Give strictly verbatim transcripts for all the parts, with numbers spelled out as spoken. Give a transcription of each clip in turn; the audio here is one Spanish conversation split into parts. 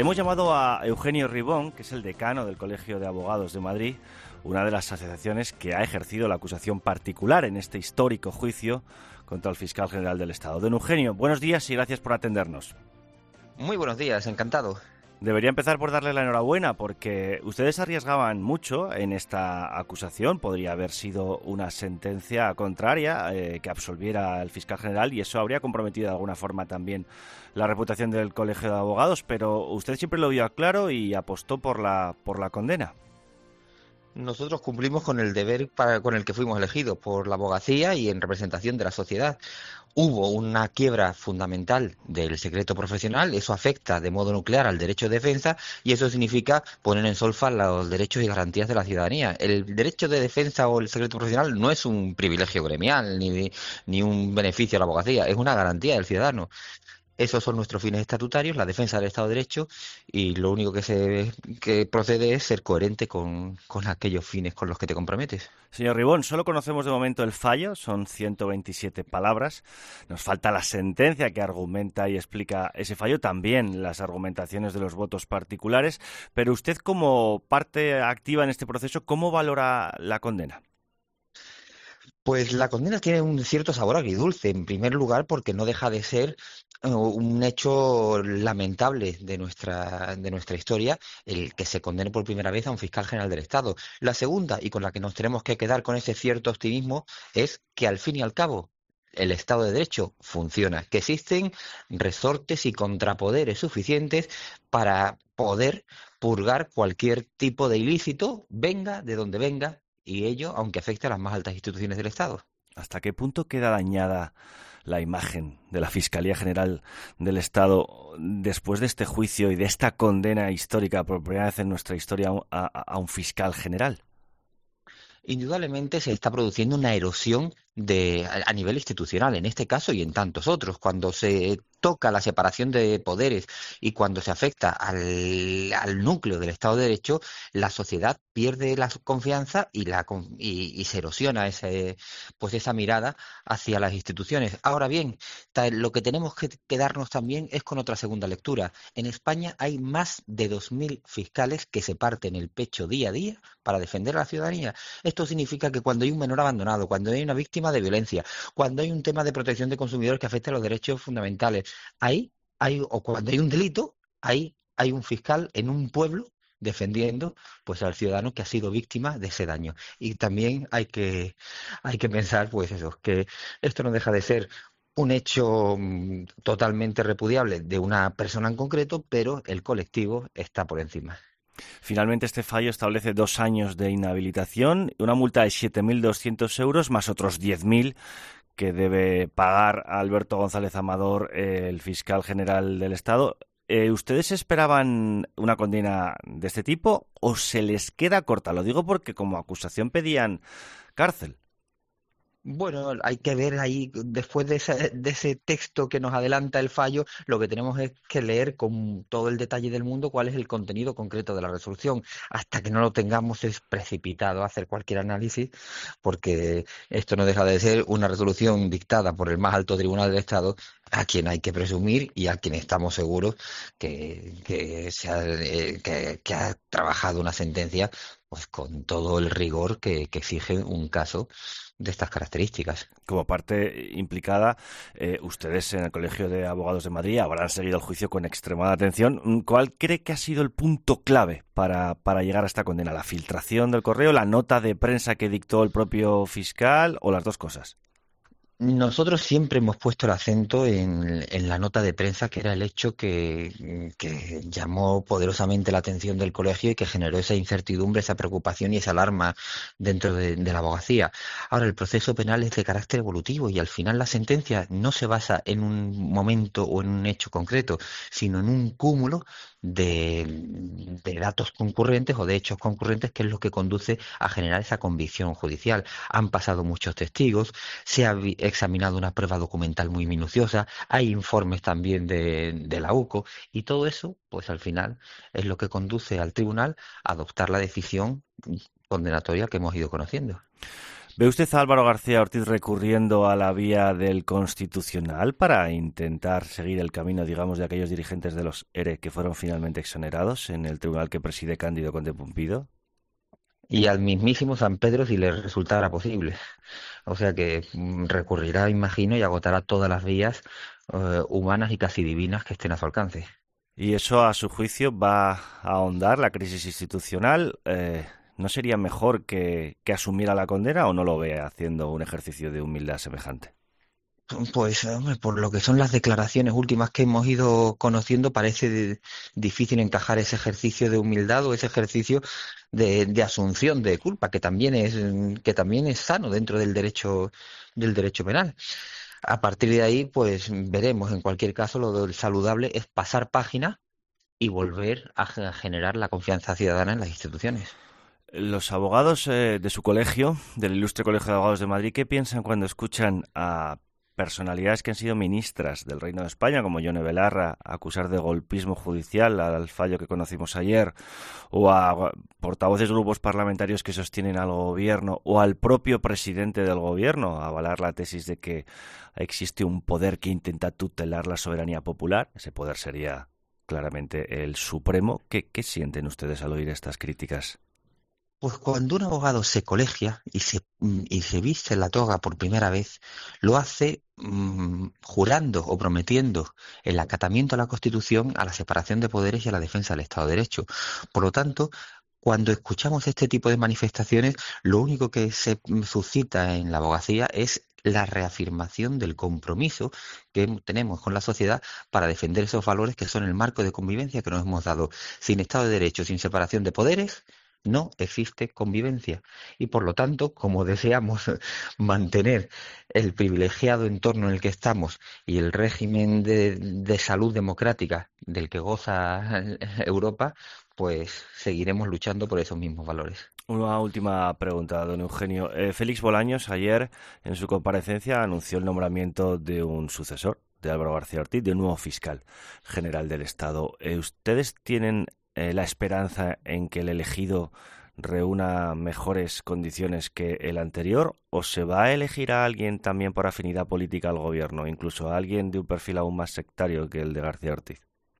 Hemos llamado a Eugenio Ribón, que es el decano del Colegio de Abogados de Madrid, una de las asociaciones que ha ejercido la acusación particular en este histórico juicio contra el fiscal general del Estado. Don Eugenio, buenos días y gracias por atendernos. Muy buenos días, encantado. Debería empezar por darle la enhorabuena porque ustedes arriesgaban mucho en esta acusación. Podría haber sido una sentencia contraria eh, que absolviera al fiscal general y eso habría comprometido de alguna forma también la reputación del Colegio de Abogados, pero usted siempre lo vio claro y apostó por la, por la condena. Nosotros cumplimos con el deber para, con el que fuimos elegidos por la abogacía y en representación de la sociedad. Hubo una quiebra fundamental del secreto profesional, eso afecta de modo nuclear al derecho de defensa y eso significa poner en solfa los derechos y garantías de la ciudadanía. El derecho de defensa o el secreto profesional no es un privilegio gremial ni, ni un beneficio a la abogacía, es una garantía del ciudadano. Esos son nuestros fines estatutarios, la defensa del Estado de Derecho, y lo único que se que procede es ser coherente con, con aquellos fines con los que te comprometes. Señor Ribón, solo conocemos de momento el fallo, son ciento veintisiete palabras. Nos falta la sentencia que argumenta y explica ese fallo, también las argumentaciones de los votos particulares, pero usted como parte activa en este proceso, ¿cómo valora la condena? Pues la condena tiene un cierto sabor agridulce, en primer lugar porque no deja de ser uh, un hecho lamentable de nuestra, de nuestra historia el que se condene por primera vez a un fiscal general del Estado. La segunda, y con la que nos tenemos que quedar con ese cierto optimismo, es que al fin y al cabo el Estado de Derecho funciona, que existen resortes y contrapoderes suficientes para poder purgar cualquier tipo de ilícito, venga de donde venga, y ello aunque afecte a las más altas instituciones del Estado. ¿Hasta qué punto queda dañada la imagen de la Fiscalía General del Estado después de este juicio y de esta condena histórica por primera vez en nuestra historia a, a, a un fiscal general? Indudablemente se está produciendo una erosión de, a, a nivel institucional, en este caso y en tantos otros. Cuando se toca la separación de poderes y cuando se afecta al, al núcleo del Estado de Derecho, la sociedad pierde la confianza y, la, y, y se erosiona ese, pues esa mirada hacia las instituciones. Ahora bien, ta, lo que tenemos que quedarnos también es con otra segunda lectura. En España hay más de dos mil fiscales que se parten el pecho día a día para defender a la ciudadanía. Esto significa que cuando hay un menor abandonado, cuando hay una víctima de violencia, cuando hay un tema de protección de consumidores que afecta a los derechos fundamentales, ahí hay, o cuando hay un delito, ahí hay un fiscal en un pueblo defendiendo pues al ciudadano que ha sido víctima de ese daño. Y también hay que, hay que pensar pues eso, que esto no deja de ser un hecho mmm, totalmente repudiable de una persona en concreto, pero el colectivo está por encima. Finalmente, este fallo establece dos años de inhabilitación, una multa de siete mil doscientos euros más otros diez mil que debe pagar a Alberto González Amador, eh, el fiscal general del Estado. Eh, ¿Ustedes esperaban una condena de este tipo o se les queda corta? Lo digo porque como acusación pedían cárcel. Bueno, hay que ver ahí, después de ese, de ese texto que nos adelanta el fallo, lo que tenemos es que leer con todo el detalle del mundo cuál es el contenido concreto de la resolución. Hasta que no lo tengamos es precipitado hacer cualquier análisis, porque esto no deja de ser una resolución dictada por el más alto tribunal del Estado, a quien hay que presumir y a quien estamos seguros que, que, se ha, eh, que, que ha trabajado una sentencia pues con todo el rigor que, que exige un caso de estas características. Como parte implicada, eh, ustedes en el Colegio de Abogados de Madrid habrán seguido el juicio con extremada atención. ¿Cuál cree que ha sido el punto clave para, para llegar a esta condena? ¿La filtración del correo, la nota de prensa que dictó el propio fiscal o las dos cosas? Nosotros siempre hemos puesto el acento en, en la nota de prensa, que era el hecho que, que llamó poderosamente la atención del colegio y que generó esa incertidumbre, esa preocupación y esa alarma dentro de, de la abogacía. Ahora, el proceso penal es de carácter evolutivo y al final la sentencia no se basa en un momento o en un hecho concreto, sino en un cúmulo de, de datos concurrentes o de hechos concurrentes, que es lo que conduce a generar esa convicción judicial. Han pasado muchos testigos, se ha examinado una prueba documental muy minuciosa, hay informes también de, de la U C O y todo eso, pues al final es lo que conduce al tribunal a adoptar la decisión condenatoria que hemos ido conociendo. ¿Ve usted a Álvaro García Ortiz recurriendo a la vía del Constitucional para intentar seguir el camino, digamos, de aquellos dirigentes de los E R E que fueron finalmente exonerados en el tribunal que preside Cándido Conde Pumpido? Y al mismísimo San Pedro si le resultara posible. O sea que mm, recurrirá, imagino, y agotará todas las vías eh, humanas y casi divinas que estén a su alcance. ¿Y eso, a su juicio, va a ahondar la crisis institucional? Eh, ¿no sería mejor que, que asumiera la condena o no lo ve haciendo un ejercicio de humildad semejante? Pues, hombre, por lo que son las declaraciones últimas que hemos ido conociendo, parece de- difícil encajar ese ejercicio de humildad o ese ejercicio de, de asunción de culpa, que también es, mm, que también es sano dentro del derecho, del derecho penal. A partir de ahí, pues veremos. En cualquier caso, lo del saludable es pasar página y volver a ge- generar la confianza ciudadana en las instituciones. Los abogados eh, de su colegio, del Ilustre Colegio de Abogados de Madrid, ¿qué piensan cuando escuchan a personalidades que han sido ministras del Reino de España, como Yone Belarra, acusar de golpismo judicial al fallo que conocimos ayer, o a portavoces de grupos parlamentarios que sostienen al gobierno, o al propio presidente del gobierno, a avalar la tesis de que existe un poder que intenta tutelar la soberanía popular? Ese poder sería claramente el Supremo. ¿Qué, qué sienten ustedes al oír estas críticas? Pues cuando un abogado se colegia y se, mm, y se viste la toga por primera vez, lo hace mm, jurando o prometiendo el acatamiento a la Constitución, a la separación de poderes y a la defensa del Estado de Derecho. Por lo tanto, cuando escuchamos este tipo de manifestaciones, lo único que se mm, suscita en la abogacía es la reafirmación del compromiso que tenemos con la sociedad para defender esos valores que son el marco de convivencia que nos hemos dado. Sin Estado de Derecho, sin separación de poderes, no existe convivencia y por lo tanto, como deseamos mantener el privilegiado entorno en el que estamos y el régimen de, de salud democrática del que goza Europa, pues seguiremos luchando por esos mismos valores. Una última pregunta, don Eugenio. Eh, Félix Bolaños ayer en su comparecencia anunció el nombramiento de un sucesor de Álvaro García Ortiz, de un nuevo fiscal general del Estado. Eh, ¿Ustedes tienen eh, la esperanza en que el elegido reúna mejores condiciones que el anterior, o se va a elegir a alguien también por afinidad política al gobierno, incluso a alguien de un perfil aún más sectario que el de García Ortiz?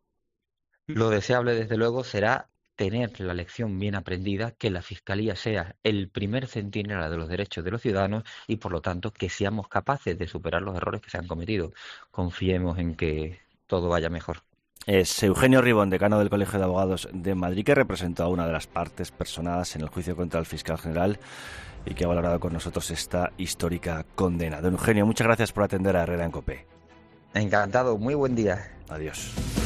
Lo deseable, desde luego, será tener la lección bien aprendida, que la Fiscalía sea el primer centinela de los derechos de los ciudadanos y, por lo tanto, que seamos capaces de superar los errores que se han cometido. Confiemos en que todo vaya mejor. Es Eugenio Ribón, decano del Colegio de Abogados de Madrid, que representó a una de las partes personadas en el juicio contra el fiscal general y que ha valorado con nosotros esta histórica condena. Don Eugenio, muchas gracias por atender a Herrera en COPE. Encantado, muy buen día. Adiós.